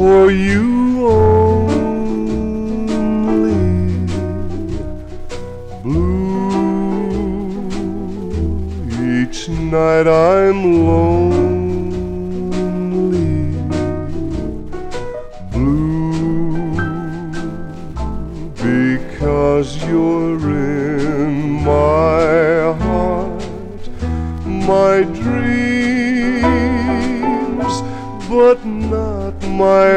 for you only. Blue, each night I'm lonely. Blue, because you're in my heart, my dreams, but not my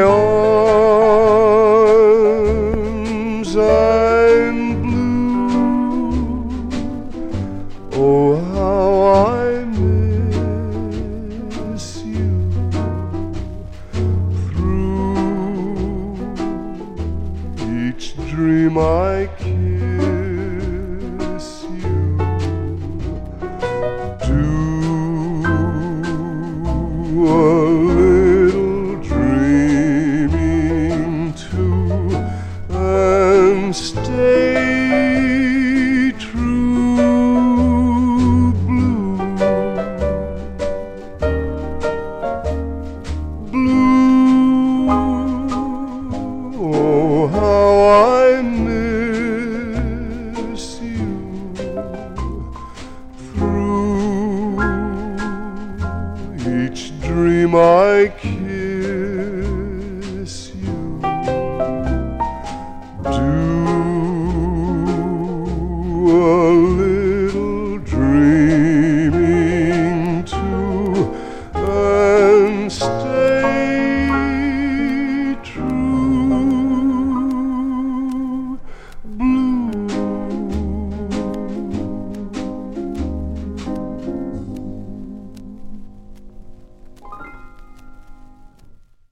arms. I'm blue, oh how I miss you. Through each dream I kiss,